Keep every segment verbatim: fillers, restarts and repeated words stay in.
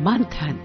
मंथन।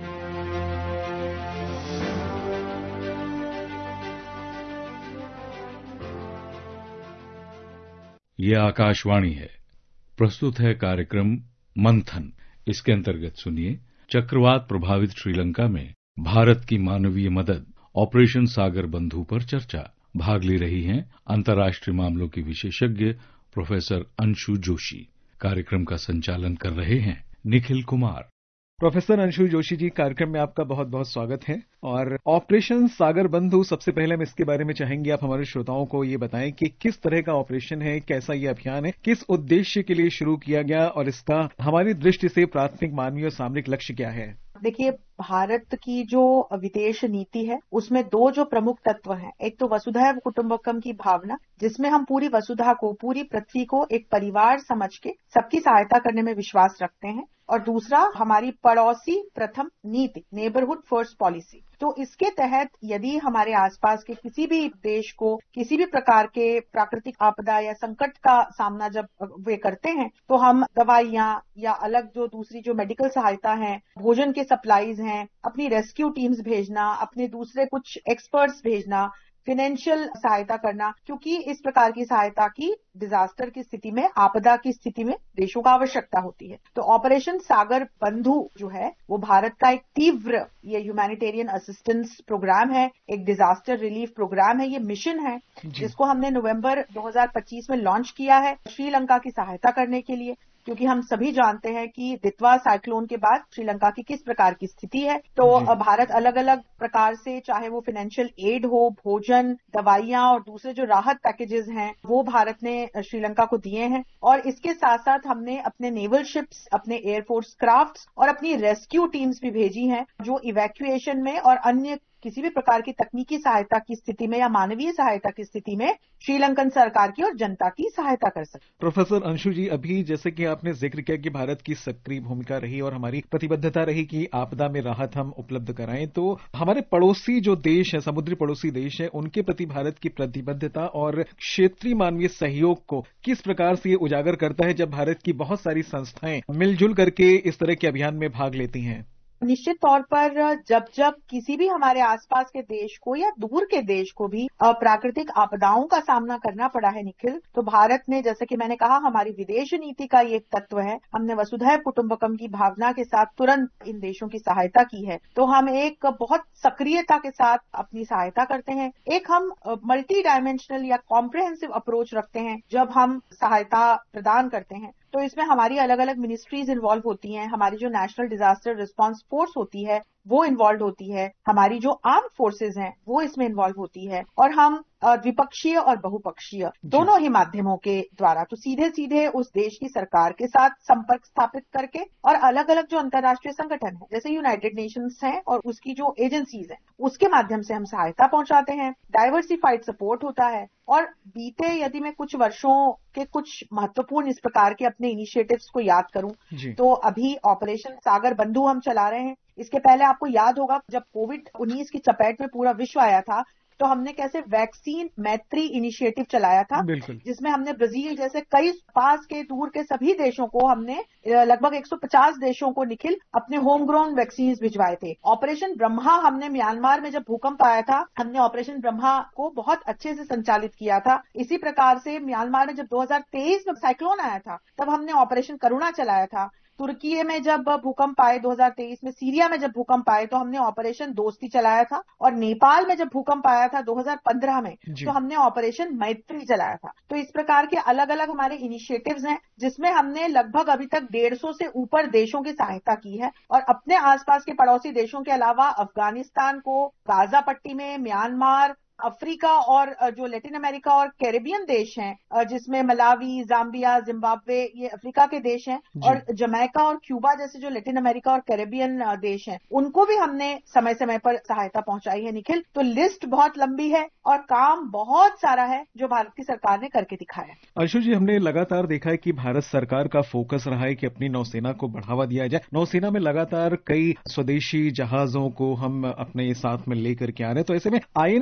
ये आकाशवाणी है। प्रस्तुत है कार्यक्रम मंथन। इसके अंतर्गत सुनिए चक्रवात प्रभावित श्रीलंका में भारत की मानवीय मदद, ऑपरेशन सागर बंधु पर चर्चा। भाग ले रही हैं अंतर्राष्ट्रीय मामलों की विशेषज्ञ प्रोफेसर अंशु जोशी। कार्यक्रम का संचालन कर रहे हैं निखिल कुमार। प्रोफेसर अंशु जोशी जी, कार्यक्रम में आपका बहुत बहुत स्वागत है। और ऑपरेशन सागर बंधु, सबसे पहले हम इसके बारे में चाहेंगे आप हमारे श्रोताओं को ये बताएं कि किस तरह का ऑपरेशन है, कैसा ये अभियान है, किस उद्देश्य के लिए शुरू किया गया और इसका हमारी दृष्टि से प्राथमिक मानवीय और सामरिक लक्ष्य क्या है? देखिए, भारत की जो विदेश नीति है उसमें दो जो प्रमुख तत्व हैं, एक तो वसुधैव कुटुंबकम की भावना, जिसमें हम पूरी वसुधा को, पूरी पृथ्वी को एक परिवार समझ के सबकी सहायता करने में विश्वास रखते हैं, और दूसरा हमारी पड़ोसी प्रथम नीति, नेबरहुड फर्स्ट पॉलिसी। तो इसके तहत यदि हमारे आसपास के किसी भी देश को किसी भी प्रकार के प्राकृतिक आपदा या संकट का सामना जब वे करते हैं, तो हम दवाइयां या अलग जो दूसरी जो मेडिकल सहायता है, भोजन के सप्लाईज हैं, अपनी रेस्क्यू टीम्स भेजना, अपने दूसरे कुछ एक्सपर्ट्स भेजना, फाइनेंशियल सहायता करना, क्योंकि इस प्रकार की सहायता की डिजास्टर की स्थिति में, आपदा की स्थिति में देशों को आवश्यकता होती है। तो ऑपरेशन सागर बंधु जो है वो भारत का एक तीव्र ये ह्यूमैनिटेरियन असिस्टेंस प्रोग्राम है, एक डिजास्टर रिलीफ प्रोग्राम है, ये मिशन है जिसको हमने नवंबर दो हज़ार पच्चीस में लॉन्च किया है श्रीलंका की सहायता करने के लिए, क्योंकि हम सभी जानते हैं कि दितवा साइक्लोन के बाद श्रीलंका की किस प्रकार की स्थिति है। तो भारत अलग अलग प्रकार से, चाहे वो फाइनेंशियल एड हो, भोजन, दवाइयां और दूसरे जो राहत पैकेजेस हैं, वो भारत ने श्रीलंका को दिए हैं। और इसके साथ साथ हमने अपने नेवल शिप्स, अपने एयरफोर्स क्राफ्ट्स और अपनी रेस्क्यू टीम्स भी भेजी हैं, जो इवैक्यूएशन में और अन्य किसी भी प्रकार की तकनीकी सहायता की स्थिति में या मानवीय सहायता की स्थिति में श्रीलंकन सरकार की और जनता की सहायता कर सकते। प्रोफेसर अंशु जी, अभी जैसे कि आपने जिक्र किया कि भारत की सक्रिय भूमिका रही और हमारी प्रतिबद्धता रही कि आपदा में राहत हम उपलब्ध कराएं, तो हमारे पड़ोसी जो देश है, समुद्री पड़ोसी देश है, उनके प्रति भारत की प्रतिबद्धता और क्षेत्रीय मानवीय सहयोग को किस प्रकार से ये उजागर करता है जब भारत की बहुत सारी संस्थाएं मिलजुल करके इस तरह के अभियान में भाग लेती हैं? निश्चित तौर पर जब जब किसी भी हमारे आसपास के देश को या दूर के देश को भी प्राकृतिक आपदाओं का सामना करना पड़ा है निखिल, तो भारत ने, जैसे कि मैंने कहा, हमारी विदेश नीति का ये एक तत्व है, हमने वसुधैव कुटुंबकम की भावना के साथ तुरंत इन देशों की सहायता की है। तो हम एक बहुत सक्रियता के साथ अपनी सहायता करते हैं। एक हम मल्टी डायमेंशनल या कॉम्प्रिहेंसिव अप्रोच रखते हैं जब हम सहायता प्रदान करते हैं। तो इसमें हमारी अलग अलग मिनिस्ट्रीज इन्वॉल्व होती हैं, हमारी जो नेशनल डिजास्टर रिस्पांस फोर्स होती है वो इन्वॉल्व होती है, हमारी जो आर्म फोर्सेज हैं वो इसमें इन्वॉल्व होती है, और हम द्विपक्षीय और बहुपक्षीय दोनों ही माध्यमों के द्वारा, तो सीधे सीधे उस देश की सरकार के साथ संपर्क स्थापित करके, और अलग अलग जो अंतर्राष्ट्रीय संगठन है जैसे यूनाइटेड नेशंस हैं और उसकी जो एजेंसीज हैं उसके माध्यम से हम सहायता पहुंचाते हैं। डाइवर्सिफाइड सपोर्ट होता है। और बीते यदि मैं कुछ वर्षों के कुछ महत्वपूर्ण इस प्रकार के अपने इनिशिएटिव्स को याद करूं, तो अभी ऑपरेशन सागर बंधु हम चला रहे हैं। इसके पहले आपको याद होगा जब कोविड उन्नीस की चपेट में पूरा विश्व आया था, तो हमने कैसे वैक्सीन मैत्री इनिशिएटिव चलाया था, जिसमें हमने ब्राजील जैसे कई पास के दूर के सभी देशों को, हमने लगभग एक सौ पचास देशों को निखिल अपने होम ग्रोन वैक्सीन भिजवाए थे। ऑपरेशन ब्रह्मा हमने म्यांमार में जब भूकंप आया था, हमने ऑपरेशन ब्रह्मा को बहुत अच्छे से संचालित किया था। इसी प्रकार से म्यांमार में जब दो हज़ार तेईस में साइक्लोन आया था तब हमने ऑपरेशन करुणा चलाया था। तुर्की में जब भूकंप आए दो हज़ार तेईस में, सीरिया में जब भूकंप आए तो हमने ऑपरेशन दोस्ती चलाया था, और नेपाल में जब भूकंप आया था दो हज़ार पंद्रह में तो हमने ऑपरेशन मैत्री चलाया था। तो इस प्रकार के अलग अलग हमारे इनिशिएटिव्स हैं जिसमें हमने लगभग अभी तक डेढ़ सौ से ऊपर देशों की सहायता की है, और अपने आसपास के पड़ोसी देशों के अलावा अफगानिस्तान को, गाजा पट्टी में, म्यांमार, अफ्रीका और जो लैटिन अमेरिका और कैरेबियन देश हैं, जिसमें मलावी, जाम्बिया, जिम्बाब्वे, ये अफ्रीका के देश हैं, और जमैका और क्यूबा जैसे जो लैटिन अमेरिका और कैरेबियन देश हैं, उनको भी हमने समय समय पर सहायता पहुंचाई है निखिल। तो लिस्ट बहुत लंबी है और काम बहुत सारा है जो भारत की सरकार ने करके दिखाया है। अंशु जी, हमने लगातार देखा है कि भारत सरकार का फोकस रहा है कि अपनी नौसेना को बढ़ावा दिया जाए। नौसेना में लगातार कई स्वदेशी जहाजों को हम अपने साथ में लेकर के आ रहे हैं, तो ऐसे में आईएनएस विक्रम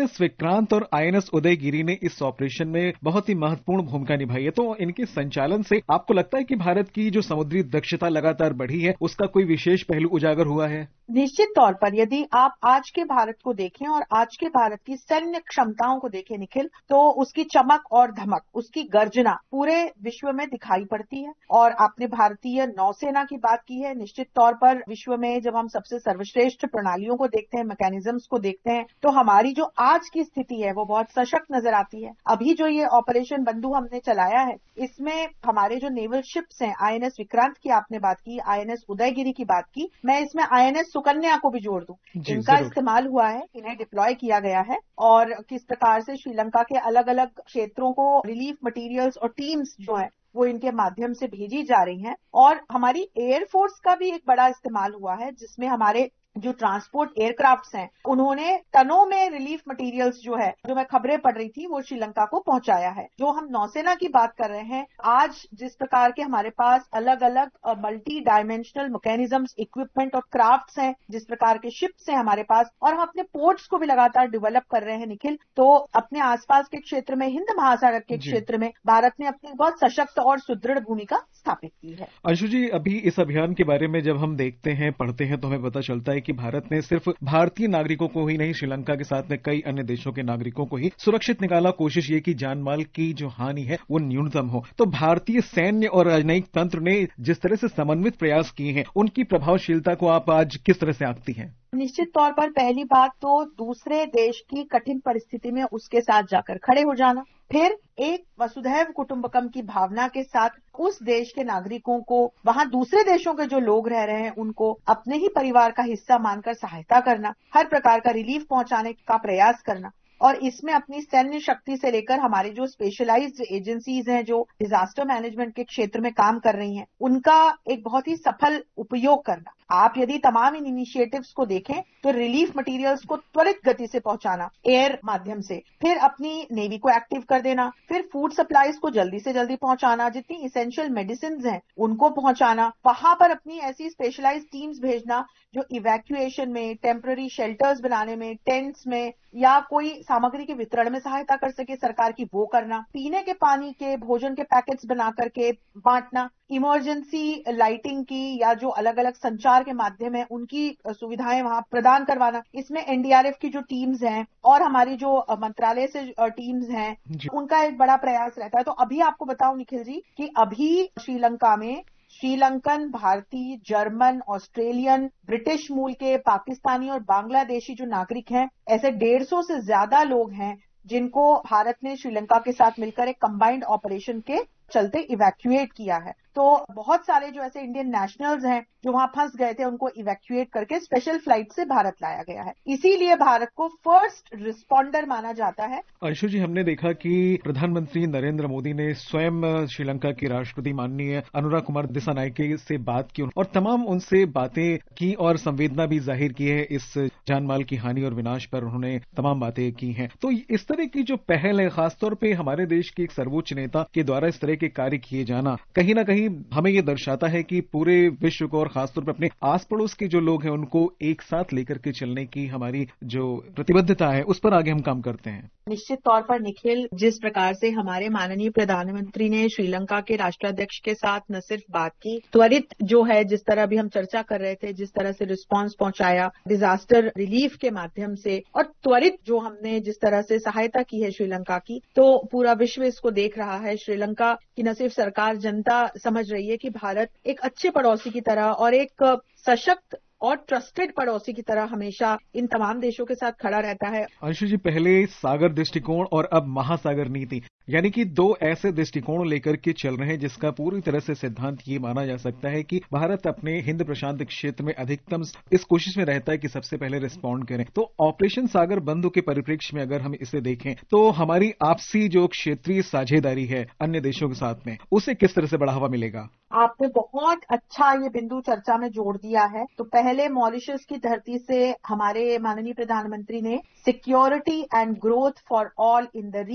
विक्रांत और आईएनएस उदयगिरी ने इस ऑपरेशन में बहुत ही महत्वपूर्ण भूमिका निभाई है, तो इनके संचालन से आपको लगता है कि भारत की जो समुद्री दक्षता लगातार बढ़ी है उसका कोई विशेष पहलू उजागर हुआ है? निश्चित तौर पर यदि आप आज के भारत को देखें और आज के भारत की सैन्य क्षमताओं को देखें निखिल, तो उसकी चमक और धमक, उसकी गर्जना पूरे विश्व में दिखाई पड़ती है। और आपने भारतीय नौसेना की बात की है, निश्चित तौर पर विश्व में जब हम सबसे सर्वश्रेष्ठ प्रणालियों को देखते हैं, मैकेनिज्म्स को देखते हैं, तो हमारी जो आज की स्थिति है वो बहुत सशक्त नजर आती है। अभी जो ये ऑपरेशन बंधु हमने चलाया है, इसमें हमारे जो नेवल शिप्स हैं, आईएनएस विक्रांत की आपने बात की, आईएनएस उदयगिरी की बात की, मैं इसमें आईएनएस सुकन्या को भी जोड़ दूं। इनका इस्तेमाल हुआ है, इन्हें डिप्लॉय किया गया है और किस प्रकार से श्रीलंका के अलग अलग क्षेत्रों को रिलीफ मटेरियल्स और टीम्स जो है वो इनके माध्यम से भेजी जा रही हैं। और हमारी एयरफोर्स का भी एक बड़ा इस्तेमाल हुआ है, जिसमें हमारे जो ट्रांसपोर्ट एयरक्राफ्ट्स हैं उन्होंने टनों में रिलीफ मटेरियल्स जो है, जो मैं खबरें पढ़ रही थी, वो श्रीलंका को पहुंचाया है। जो हम नौसेना की बात कर रहे हैं, आज जिस प्रकार के हमारे पास अलग अलग मल्टी डायमेंशनल मैकेनिज्म्स, इक्विपमेंट और क्राफ्ट्स हैं, जिस प्रकार के शिप्स हैं हमारे पास, और हम अपने पोर्ट्स को भी लगातार डेवलप कर रहे हैं निखिल, तो अपने आसपास के क्षेत्र में, हिंद महासागर के क्षेत्र में भारत ने अपनी बहुत सशक्त और सुदृढ़ भूमिका स्थापित की है। अंशु जी, अभी इस अभियान के बारे में जब हम देखते हैं, पढ़ते हैं, तो हमें पता चलता है कि भारत ने सिर्फ भारतीय नागरिकों को ही नहीं, श्रीलंका के साथ में कई अन्य देशों के नागरिकों को ही सुरक्षित निकाला। कोशिश ये कि जान माल की जो हानि है वो न्यूनतम हो। तो भारतीय सैन्य और राजनयिक तंत्र ने जिस तरह से समन्वित प्रयास किए हैं, उनकी प्रभावशीलता को आप आज किस तरह से आंकती हैं? निश्चित तौर पर पहली बात तो दूसरे देश की कठिन परिस्थिति में उसके साथ जाकर खड़े हो जाना, फिर एक वसुधैव कुटुंबकम की भावना के साथ उस देश के नागरिकों को, वहां दूसरे देशों के जो लोग रह रहे हैं उनको अपने ही परिवार का हिस्सा मानकर सहायता करना, हर प्रकार का रिलीफ पहुंचाने का प्रयास करना, और इसमें अपनी सैन्य शक्ति से लेकर हमारी जो स्पेशलाइज्ड एजेंसीज हैं जो डिजास्टर मैनेजमेंट के क्षेत्र में काम कर रही हैं, उनका एक बहुत ही सफल उपयोग करना। आप यदि तमाम इन इनिशिएटिव्स को देखें तो रिलीफ मटेरियल्स को त्वरित गति से पहुंचाना एयर माध्यम से, फिर अपनी नेवी को एक्टिव कर देना, फिर फूड सप्लाईज को जल्दी से जल्दी पहुंचाना, जितनी इसेंशियल मेडिसिन हैं उनको पहुंचाना, वहां पर अपनी ऐसी स्पेशलाइज्ड टीम्स भेजना जो इवैक्यूएशन में, टेम्पररी शेल्टर्स बनाने में, टेंट्स में, या कोई सामग्री के वितरण में सहायता कर सके सरकार की, वो करना, पीने के पानी के, भोजन के पैकेट्स बना करके बांटना, इमरजेंसी लाइटिंग की या जो अलग अलग संचार के माध्यम है उनकी सुविधाएं वहां प्रदान करवाना। इसमें एनडीआरएफ की जो टीम्स हैं और हमारी जो मंत्रालय से टीम्स हैं उनका एक बड़ा प्रयास रहता है। तो अभी आपको बताऊं निखिल जी कि अभी श्रीलंका में श्रीलंकन, भारतीय, जर्मन, ऑस्ट्रेलियन, ब्रिटिश मूल के, पाकिस्तानी और बांग्लादेशी जो नागरिक हैं, ऐसे डेढ़ सौ से ज्यादा लोग हैं जिनको भारत ने श्रीलंका के साथ मिलकर एक कंबाइंड ऑपरेशन के चलते इवैक्यूएट किया है। तो बहुत सारे जो ऐसे इंडियन नेशनल्स हैं जो वहां फंस गए थे, उनको इवैक्यूएट करके स्पेशल फ्लाइट से भारत लाया गया है। इसीलिए भारत को फर्स्ट रिस्पॉन्डर माना जाता है। अंशु जी, हमने देखा कि प्रधानमंत्री नरेंद्र मोदी ने स्वयं श्रीलंका की राष्ट्रपति माननीय अनुराग कुमार दिसानायके से बात की और तमाम उनसे बातें की और संवेदना भी जाहिर की है। इस जानमाल की हानि और विनाश पर उन्होंने तमाम बातें की हैं। तो इस तरह की जो पहल है, खासतौर पर हमारे देश के एक सर्वोच्च नेता के द्वारा इस तरह के कार्य किए जाना, कहीं ना कहीं हमें ये दर्शाता है कि पूरे विश्व को और खासतौर पर अपने आस पड़ोस के जो लोग हैं उनको एक साथ लेकर के चलने की हमारी जो प्रतिबद्धता है उस पर आगे हम काम करते हैं। निश्चित तौर पर निखिल, जिस प्रकार से हमारे माननीय प्रधानमंत्री ने श्रीलंका के राष्ट्राध्यक्ष के साथ न सिर्फ बात की, त्वरित जो है, जिस तरह अभी हम चर्चा कर रहे थे, जिस तरह से रिस्पांस पहुंचाया डिजास्टर रिलीफ के माध्यम से, और त्वरित जो हमने जिस तरह से सहायता की है श्रीलंका की, तो पूरा विश्व इसको देख रहा है। श्रीलंका की न सिर्फ सरकार, जनता समझ रही है कि भारत एक अच्छे पड़ोसी की तरह और एक सशक्त और ट्रस्टेड पड़ोसी की तरह हमेशा इन तमाम देशों के साथ खड़ा रहता है। अंशु जी, पहले सागर दृष्टिकोण और अब महासागर नीति, यानी कि दो ऐसे दृष्टिकोण लेकर के चल रहे हैं जिसका पूरी तरह से सिद्धांत ये माना जा सकता है कि भारत अपने हिंद प्रशांत क्षेत्र में अधिकतम इस कोशिश में रहता है कि सबसे पहले रिस्पॉन्ड करें। तो ऑपरेशन सागर बंधु के परिप्रेक्ष्य में अगर हम इसे देखें तो हमारी आपसी जो क्षेत्रीय साझेदारी है अन्य देशों के साथ में, उसे किस तरह से बढ़ावा मिलेगा? आपने बहुत अच्छा ये बिंदु चर्चा में जोड़ दिया है। तो पहले मॉरिशस की धरती से हमारे माननीय प्रधानमंत्री ने security and growth for all in the region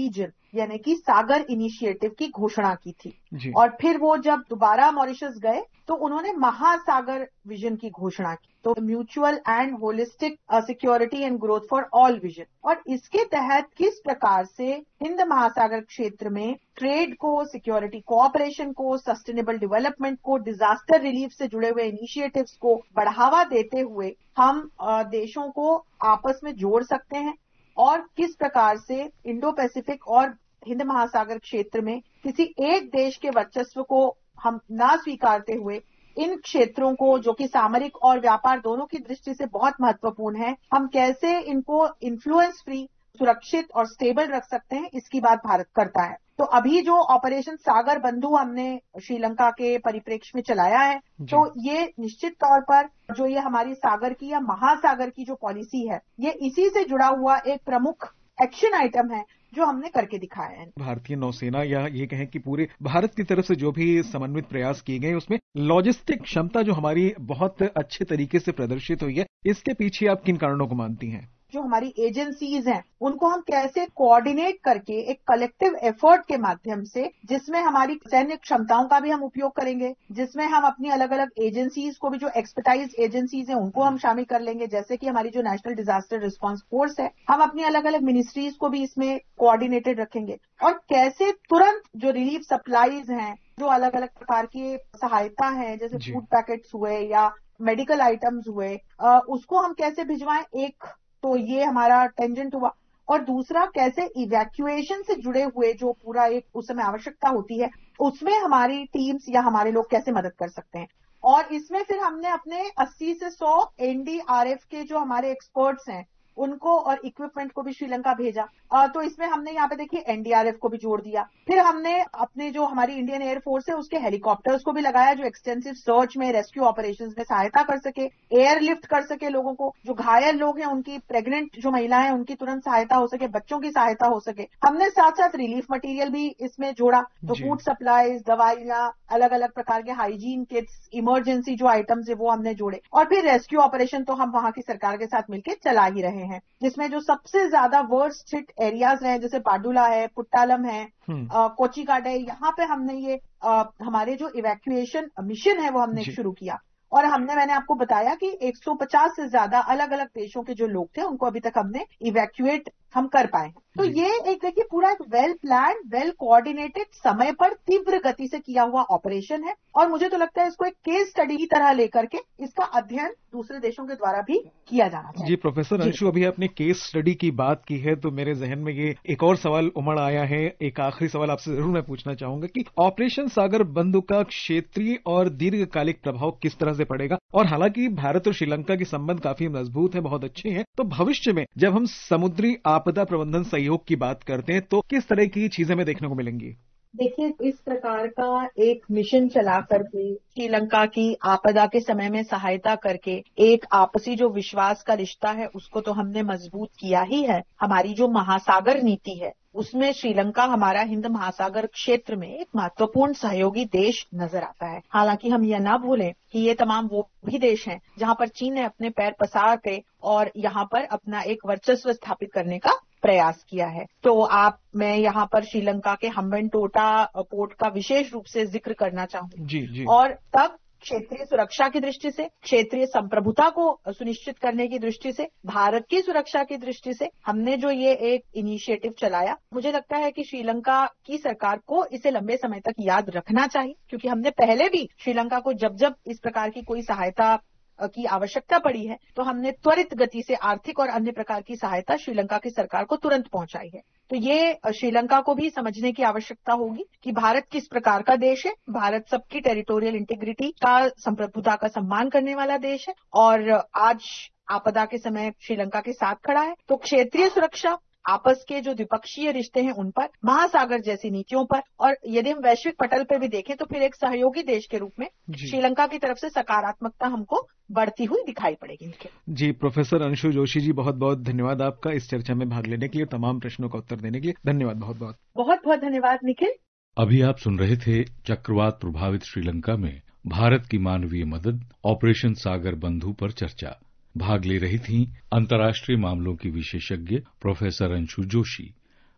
यानी कि सागर इनिशिएटिव की घोषणा की थी जी। और फिर वो जब दोबारा मॉरिशस गए तो उन्होंने महासागर विजन की घोषणा की, तो mutual and holistic security and growth for all vision. और इसके तहत किस प्रकार से हिंद महासागर क्षेत्र में ट्रेड को, सिक्योरिटी कोऑपरेशन को, सस्टेनेबल डेवलपमेंट को, डिजास्टर रिलीफ से जुड़े हुए इनिशिएटिव्स को बढ़ावा देते हुए हम देशों को आपस में जोड़ सकते हैं और किस प्रकार से इंडो पैसिफिक और हिंद महासागर क्षेत्र में किसी एक देश के वर्चस्व को हम ना स्वीकारते हुए इन क्षेत्रों को, जो कि सामरिक और व्यापार दोनों की दृष्टि से बहुत महत्वपूर्ण है, हम कैसे इनको इन्फ्लुएंस फ्री, सुरक्षित और स्टेबल रख सकते हैं, इसकी बात भारत करता है। तो अभी जो ऑपरेशन सागर बंधु हमने श्रीलंका के परिप्रेक्ष्य में चलाया है, तो ये निश्चित तौर पर जो ये हमारी सागर की या महासागर की जो पॉलिसी है, ये इसी से जुड़ा हुआ एक प्रमुख एक्शन आइटम है जो हमने करके दिखाया है। भारतीय नौसेना या ये कहें कि पूरे भारत की तरफ से जो भी समन्वित प्रयास किए गए उसमें लॉजिस्टिक क्षमता जो हमारी बहुत अच्छे तरीके से प्रदर्शित हुई है, इसके पीछे आप किन कारणों को मानती हैं? जो हमारी एजेंसीज हैं उनको हम कैसे कोऑर्डिनेट करके एक कलेक्टिव एफर्ट के माध्यम से, जिसमें हमारी सैन्य क्षमताओं का भी हम उपयोग करेंगे, जिसमें हम अपनी अलग अलग एजेंसीज को भी, जो एक्सपर्टाइज एजेंसीज हैं उनको हम शामिल कर लेंगे, जैसे कि हमारी जो नेशनल डिजास्टर रिस्पांस फोर्स है, हम अपनी अलग अलग मिनिस्ट्रीज को भी इसमें कोऑर्डिनेटेड रखेंगे और कैसे तुरंत जो रिलीफ सप्लाईज हैं, जो अलग अलग प्रकार की सहायता है, जैसे फूड पैकेट्स हुए या मेडिकल आइटम्स हुए, उसको हम कैसे भिजवाएं, एक तो ये हमारा टेंजेंट हुआ। और दूसरा, कैसे इवैक्यूएशन से जुड़े हुए जो पूरा एक उस समय आवश्यकता होती है, उसमें हमारी टीम्स या हमारे लोग कैसे मदद कर सकते हैं। और इसमें फिर हमने अपने अस्सी से सौ एनडीआरएफ के जो हमारे एक्सपर्ट्स हैं उनको और इक्विपमेंट को भी श्रीलंका भेजा। आ, तो इसमें हमने यहाँ पे देखिए एनडीआरएफ को भी जोड़ दिया। फिर हमने अपने जो हमारी इंडियन एयरफोर्स है उसके हेलीकॉप्टर्स को भी लगाया, जो एक्सटेंसिव सर्च में, रेस्क्यू ऑपरेशंस में सहायता कर सके, एयरलिफ्ट कर सके लोगों को, जो घायल लोग हैं उनकी, प्रेग्नेंट जो महिलाएं हैं उनकी तुरंत सहायता हो सके, बच्चों की सहायता हो सके। हमने साथ साथ रिलीफ मटीरियल भी इसमें जोड़ा, तो फूड सप्लाईज, दवाइयां, अलग अलग प्रकार के हाइजीन किट्स, इमरजेंसी जो आइटम्स है वो हमने जोड़े। और फिर रेस्क्यू ऑपरेशन तो हम वहां की सरकार के साथ मिलकर चला ही रहे हैं, जिसमें जो सबसे ज्यादा वर्स्ट हिट एरियाज हैं, जैसे पाडुला है, पुट्टालम है, कोचीकाड है, यहाँ पे हमने ये आ, हमारे जो इवैक्यूएशन मिशन है वो हमने शुरू किया। और हमने, मैंने आपको बताया कि एक सौ पचास से ज्यादा अलग अलग देशों के जो लोग थे उनको अभी तक हमने इवैक्यूएट हम कर पाए हैं। तो ये एक देखिए पूरा एक वेल प्लान, वेल कोऑर्डिनेटेड, समय पर तीव्र गति से किया हुआ ऑपरेशन है और मुझे तो लगता है इसको एक केस स्टडी की तरह लेकर के इसका अध्ययन दूसरे देशों के द्वारा भी किया जाना चाहिए। जी प्रोफेसर अंशु, अभी आपने केस स्टडी की बात की है तो मेरे जहन में ये एक और सवाल उमड़ आया है। एक आखिरी सवाल आपसे जरूर मैं पूछना चाहूंगा कि ऑपरेशन सागर बंधु का क्षेत्रीय और दीर्घकालिक प्रभाव किस तरह से पड़ेगा? और हालांकि भारत और श्रीलंका के संबंध काफी मजबूत है, बहुत अच्छे हैं, तो भविष्य में जब हम समुद्री आपदा प्रबंधन सहयोग की बात करते हैं तो किस तरह की चीजें हमें देखने को मिलेंगी? देखिए, इस प्रकार का एक मिशन चला करके श्रीलंका की आपदा के समय में सहायता करके एक आपसी जो विश्वास का रिश्ता है उसको तो हमने मजबूत किया ही है। हमारी जो महासागर नीति है उसमें श्रीलंका हमारा हिंद महासागर क्षेत्र में एक महत्वपूर्ण सहयोगी देश नजर आता है। हालांकि हम यह ना भूलें कि ये तमाम वो भी देश हैं जहां पर चीन ने अपने पैर पसार के और यहाँ पर अपना एक वर्चस्व स्थापित करने का प्रयास किया है। तो आप, मैं यहाँ पर श्रीलंका के हम्बनटोटा पोर्ट का विशेष रूप से जिक्र करना चाहूंगी। जी जी। और तब क्षेत्रीय सुरक्षा की दृष्टि से, क्षेत्रीय संप्रभुता को सुनिश्चित करने की दृष्टि से, भारत की सुरक्षा की दृष्टि से हमने जो ये एक इनिशिएटिव चलाया, मुझे लगता है कि श्रीलंका की सरकार को इसे लंबे समय तक याद रखना चाहिए, क्योंकि हमने पहले भी श्रीलंका को जब जब इस प्रकार की कोई सहायता की आवश्यकता पड़ी है तो हमने त्वरित गति से आर्थिक और अन्य प्रकार की सहायता श्रीलंका की सरकार को तुरंत पहुंचाई है। तो ये श्रीलंका को भी समझने की आवश्यकता होगी कि भारत किस प्रकार का देश है। भारत सबकी टेरिटोरियल इंटीग्रिटी का, संप्रभुता का सम्मान करने वाला देश है और आज आपदा के समय श्रीलंका के साथ खड़ा है। तो क्षेत्रीय सुरक्षा, आपस के जो द्विपक्षीय रिश्ते हैं उन पर, महासागर जैसी नीतियों पर, और यदि हम वैश्विक पटल पर भी देखें तो फिर एक सहयोगी देश के रूप में श्रीलंका की तरफ से सकारात्मकता हमको बढ़ती हुई दिखाई पड़ेगी। जी, प्रोफेसर अंशु जोशी जी, बहुत बहुत धन्यवाद आपका इस चर्चा में भाग लेने के लिए, तमाम प्रश्नों का उत्तर देने के लिए धन्यवाद। बहुत बहुत बहुत बहुत धन्यवाद निखिल। अभी आप सुन रहे थे चक्रवात प्रभावित श्रीलंका में भारत की मानवीय मदद, ऑपरेशन सागर बंधु पर चर्चा। भाग ले रही थीं अंतर्राष्ट्रीय मामलों की विशेषज्ञ प्रोफेसर अंशु जोशी।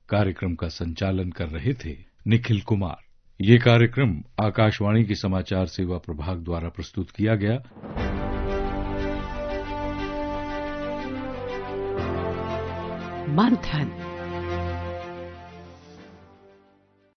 कार्यक्रम का संचालन कर रहे थे निखिल कुमार। ये कार्यक्रम आकाशवाणी की समाचार सेवा प्रभाग द्वारा प्रस्तुत किया गया। मंथन।